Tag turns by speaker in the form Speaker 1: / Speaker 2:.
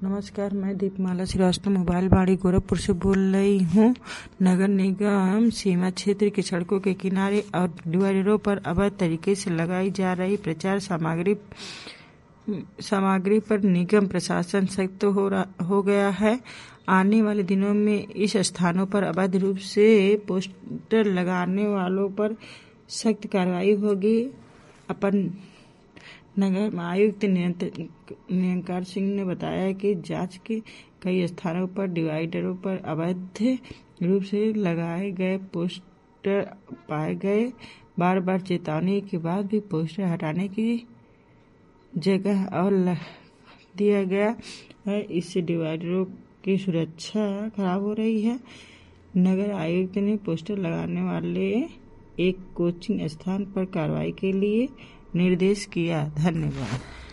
Speaker 1: नमस्कार, मैं दीपमाला श्रीवास्तव मोबाइल बाड़ी गोरखपुर से बोल रही हूँ। नगर निगम सीमा क्षेत्र की सड़कों के किनारे और डिवाइडरों पर अवैध तरीके से लगाई जा रही प्रचार सामग्री पर निगम प्रशासन सख्त हो गया है। आने वाले दिनों में इस स्थानों पर अवैध रूप से पोस्टर लगाने वालों पर सख्त कार्रवाई होगी। अपन नगर आयुक्त निरंकार सिंह ने बताया कि जांच के कई स्थानों पर डिवाइडरों पर अवैध रूप से लगाए गए पोस्टर पाए गए। बार बार चेतावनी के बाद भी पोस्टर हटाने की जगह और दिया गया है। इससे डिवाइडरों की सुरक्षा खराब हो रही है। नगर आयुक्त ने पोस्टर लगाने वाले एक कोचिंग स्थान पर कार्रवाई के लिए निर्देश किया। धन्यवाद।